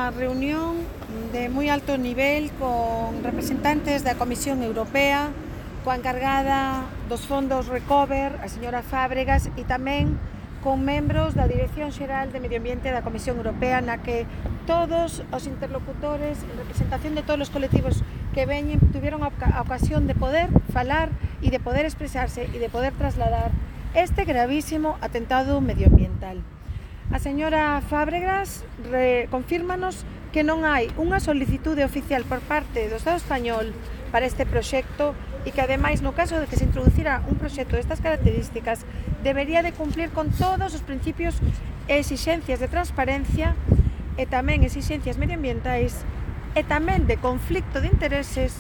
unha reunión de moi alto nivel con representantes da Comisión Europea, coa encargada dos fondos Recover, a señora Fábregas, e tamén con membros da Dirección Xeral de Medio Ambiente da Comisión Europea, na que todos os interlocutores, en representación de todos os colectivos que veñen, tuveron a ocasión de poder falar e de poder expresarse e de poder trasladar este gravísimo atentado medioambiental. A señora Fábregas confírmanos que non hai unha solicitude oficial por parte do Estado español para este proxecto e que, ademais, no caso de que se introducira un proxecto destas características, debería de cumplir con todos os principios e exixencias de transparencia e tamén exixencias medioambientais e tamén de conflicto de intereses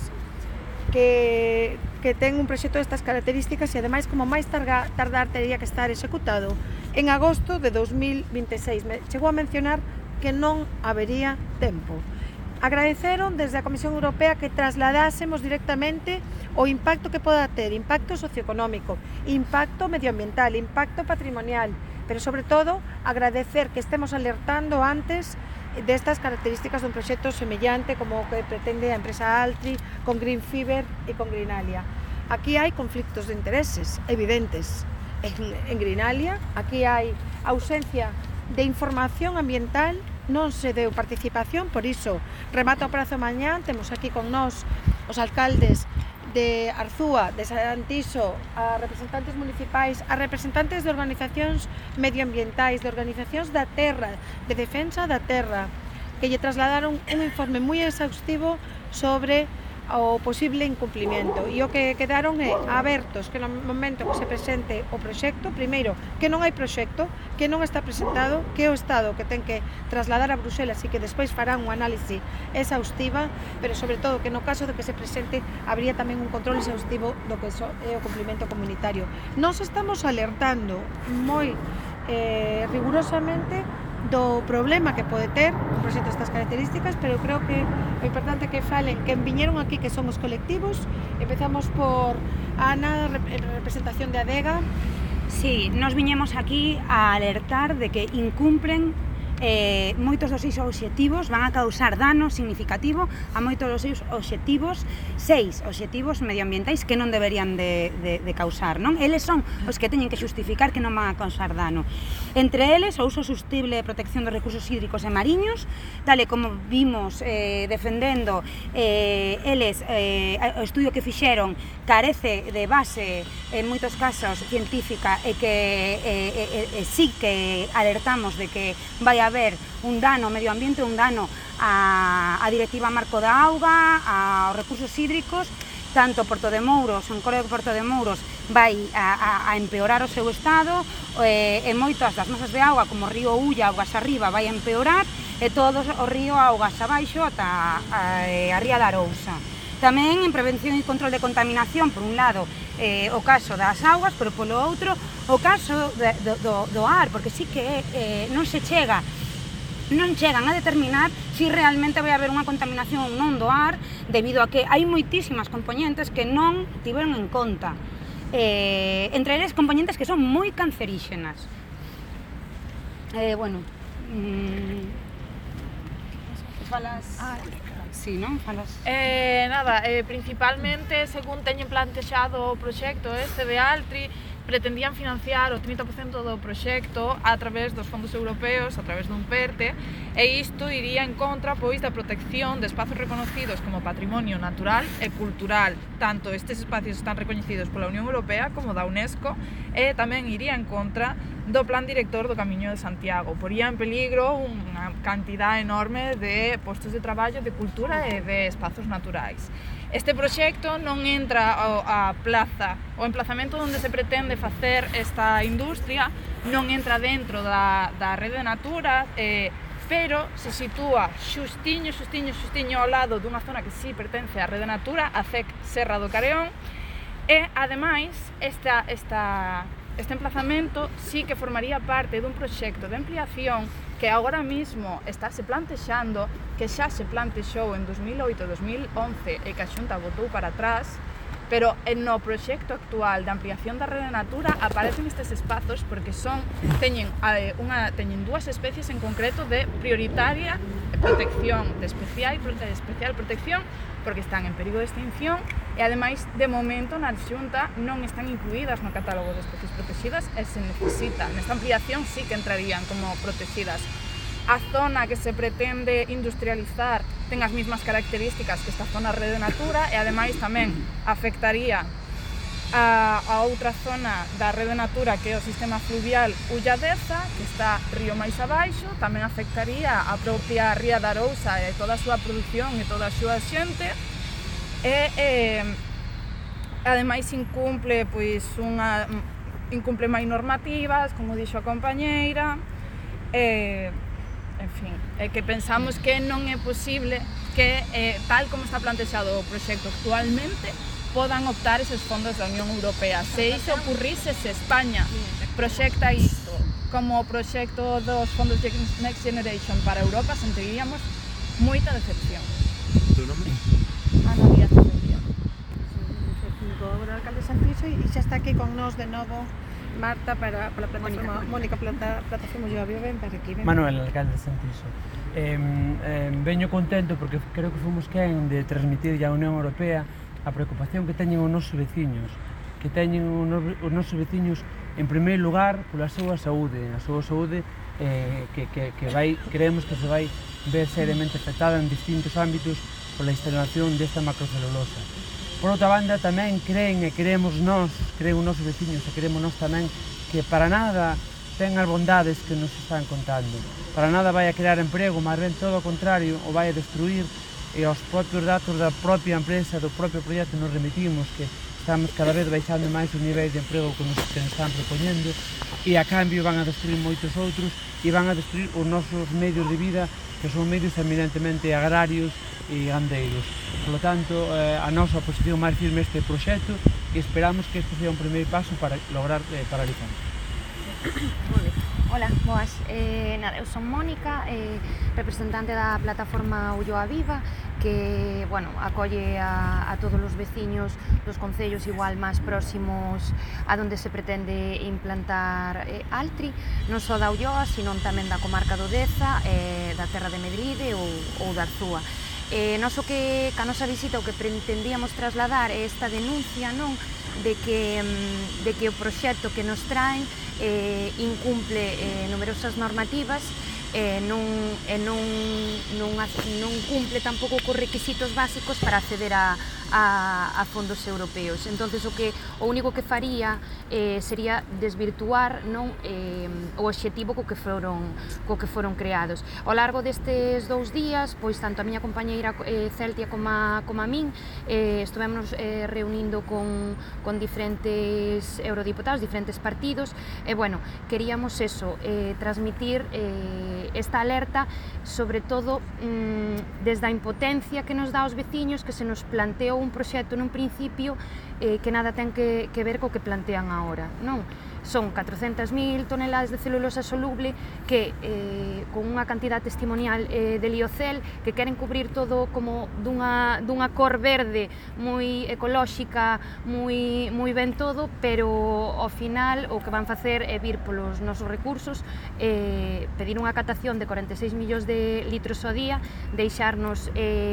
que ten un proxecto destas características e, ademais, como máis tardar, teria que estar executado en agosto de 2026. Chegou a mencionar que non habería tempo. Agradeceron desde a Comisión Europea que trasladásemos directamente o impacto que poda ter, impacto socioeconómico, impacto medioambiental, impacto patrimonial, pero sobre todo agradecer que estemos alertando antes destas características dun proxecto semellante como o que pretende a empresa Altri con Green Fiber e con Greenalia. Aquí hai conflictos de intereses evidentes. En Greenalia aquí hai ausencia de información ambiental, non se deu participación, por iso remata o prazo mañá, temos aquí con nós os alcaldes de Arzúa, de Santiso, a representantes municipais, a representantes de organizacións medioambientais, de organizacións da terra, de defensa da terra, que lle trasladaron un informe moi exhaustivo sobre o posible incumplimiento, e o que quedaron é abertos que no momento que se presente o proxecto, primeiro, que non hai proxecto, que non está presentado, que é o Estado que ten que trasladar a Bruxelas e que despois farán unha análise exhaustiva, pero sobre todo que no caso de que se presente habría tamén un control exhaustivo do que é o cumplimento comunitario. Nos estamos alertando moi rigurosamente do problema que pode ter un proxecto destas características, pero eu creo que é importante que falen quen viñeron aquí, que son os colectivos. Empezamos por Ana, en representación de Adega. Sí, nos viñemos aquí a alertar de que incumplen moitos dos seus obxectivos, van a causar dano significativo a moitos dos seus obxectivos, 6 obxectivos medioambientais que non deberían de causar, non? Eles son os que teñen que xustificar que non van a causar dano. Entre eles, o uso sostible e protección dos recursos hídricos e mariños, tal e como vimos defendendo eles, o estudio que fixeron carece de base en moitos casos científica e que sí que alertamos de que vai haber un dano ao medio ambiente, un dano á Directiva Marco da Auga, aos recursos hídricos, tanto Porto de Mouros, o encoro de Porto de Mouros vai a empeorar o seu estado, e moitas das masas de auga, como o río Ulla, augas arriba, vai a empeorar, e todo o río augas abaixo ata a ría da Arousa. Tamén en prevención e control de contaminación, por un lado, o caso das augas, pero polo outro, o caso do ar, porque sí que non chegan a determinar se realmente vai haber unha contaminación ou non do ar, debido a que hai moitísimas componentes que non tiveron en conta. Entre eles componentes que son moi canceríxenas. Bueno, falas... Sí, non? Falas... Nada, principalmente, según teñen plantexado o proxecto este de Altri, pretendían financiar o 30% do proxecto a través dos fondos europeos, a través dun PERTE, e isto iría en contra, pois, da protección de espazos reconocidos como patrimonio natural e cultural. Tanto estes espacios están recoñecidos pola Unión Europea como da UNESCO, e tamén iría en contra do Plan Director do Camiño de Santiago. Poría en peligro unha cantidad enorme de postos de traballo, de cultura e de espazos naturais. Este proxecto non entra a plaza, o emplazamento onde se pretende facer esta industria non entra dentro da Rede Natura, pero se sitúa xustiño ao lado dunha zona que sí pertence á Rede Natura, a CEC Serra do Careón, e, ademais, este emplazamento sí que formaría parte dun proxecto de ampliación que agora mismo estáse plantexando, que xa se plantexou en 2008-2011 e que a Xunta botou para atrás, pero no proxecto actual de ampliación da Rede Natura aparecen estes espazos porque teñen dúas especies en concreto de protección de especial protección porque están en perigo de extinción e ademais de momento na Xunta non están incluídas no catálogo de especies protegidas e se necesita. Nesta ampliación sí que entrarían como protegidas. A zona que se pretende industrializar ten as mismas características que esta zona Rede Natura e ademais tamén afectaría a outra zona da Rede Natura que é o sistema fluvial Ulladeza, que está río máis abaixo, tamén afectaría a propia ría da Arousa e toda a súa produción e toda a súa xente e ademais incumple máis normativas, como dixo a compañeira, en fin, é que pensamos que non é posible que, tal como está plantexado o proxecto actualmente, podan optar eses fondos da Unión Europea. Se iso ocurrise, se España proxecta isto como proxecto dos fondos de Next Generation para Europa, sentiríamos moita decepción. Tu nome? Ana Díaz Heredia. Agora o alcalde Santiso e xa está aquí con nós de novo Marta para a plataforma Mónica plataforma Yo Vivo, ven para aquí. Manuel, alcalde de Santiso. Veño contento porque creo que fomos quen de transmitir a Unión Europea a preocupación que teñen os nosos veciños, en primeiro lugar pola súa saúde, creemos que se vai ver seriamente afectada en distintos ámbitos pola instalación desta macrocelulosa. Por outra banda, tamén creen os nosos veciños e creemos nós tamén que para nada ten as bondades que nos están contando. Para nada vai a crear emprego, máis ben todo o contrario, o vai a destruir. E aos propios datos da propia empresa, do propio proxecto nos remitimos que estamos cada vez baixando máis o nivel de emprego que nos están propoñendo e a cambio van a destruir moitos outros e van a destruir os nosos medios de vida que son medios eminentemente agrarios e gandeiros. Por lo tanto, a nosa oposición máis firme a este proxecto e esperamos que este sea un primeiro paso para lograr paralizar. Hola, boas. Eu son Mónica, representante da plataforma Ulloa Viva, que acolle a todos os veciños dos concellos igual máis próximos a donde se pretende implantar Altri, non só da Ulloa, sino tamén da comarca do Deza, da Terra de Medride ou da Arzúa. Nos o que ca nosa visita o que pretendíamos trasladar é esta denuncia de que o proxecto que nos traen incumple numerosas normativas non cumple tampouco cos requisitos básicos para acceder a fondos europeos. Entonces o único que faría sería desvirtuar o obxectivo co que foron creados. Ao largo destes 2 días, pois tanto a miña compañeira Celtia como a min estivemos reunindo con diferentes eurodiputados, diferentes partidos e queríamos transmitir esta alerta, sobre todo desde a impotencia que nos dá aos veciños, que se nos planteou un proxecto nun principio que nada ten que ver co que plantean agora, non? Son 400.000 toneladas de celulosa soluble que con unha cantidad testimonial de liocel que queren cubrir todo como dunha cor verde moi ecolóxica, moi ben todo, pero ao final o que van facer é vir polos nosos recursos, pedir unha catación de 46 millóns de litros ao día, deixarnos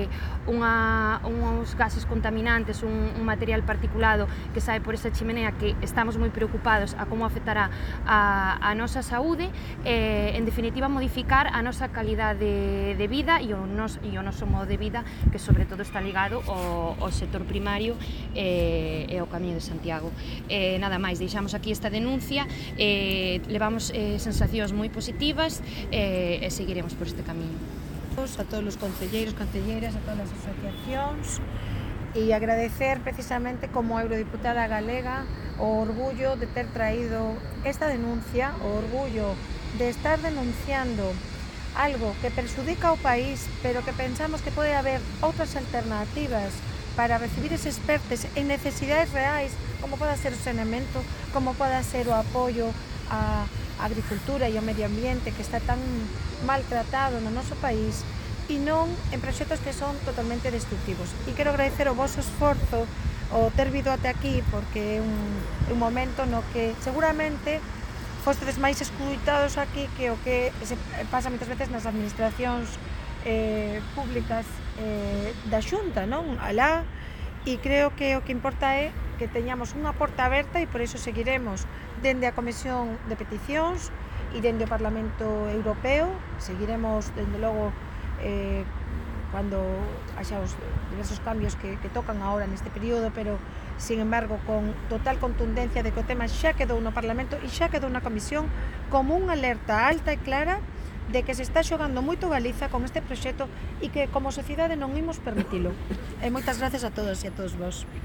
uns gases contaminantes, un material particulado que sae por esa chimenea que estamos moi preocupados a como afectará a nosa saúde, en definitiva modificar a nosa calidade de vida e o noso modo de vida, que sobre todo está ligado ao sector primario e ao Camiño de Santiago. Nada máis, deixamos aquí esta denuncia, levamos sensacións moi positivas e seguiremos por este camiño. A todos os concelleiros, concelleiras, a todas as asociacións e agradecer precisamente como eurodiputada galega o orgullo de ter traído esta denuncia, o orgullo de estar denunciando algo que perxudica ao país, pero que pensamos que pode haber outras alternativas para recibir eses PERTES en necesidades reais, como pode ser o saneamento, como pode ser o apoio á agricultura e ao medio ambiente que está tan maltratado no noso país, e non en proxectos que son totalmente destructivos. E quero agradecer o vosso esforzo o ter vido até aquí, porque é un momento no que seguramente fostedes máis escrutados aquí que o que se pasa moitas veces nas administracións públicas da Xunta, non? Alá, e creo que o que importa é que teñamos unha porta aberta e por iso seguiremos dende a Comisión de Peticións e dende o Parlamento Europeo, seguiremos dende logo cando haxa os diversos cambios que tocan agora neste período, pero sin embargo con total contundencia de que o tema xa quedou no Parlamento e xa quedou na Comisión como unha alerta alta e clara de que se está xogando moito Galiza con este proxecto e que como sociedade non imos permitilo. E moitas gracias a todos e a todos vos.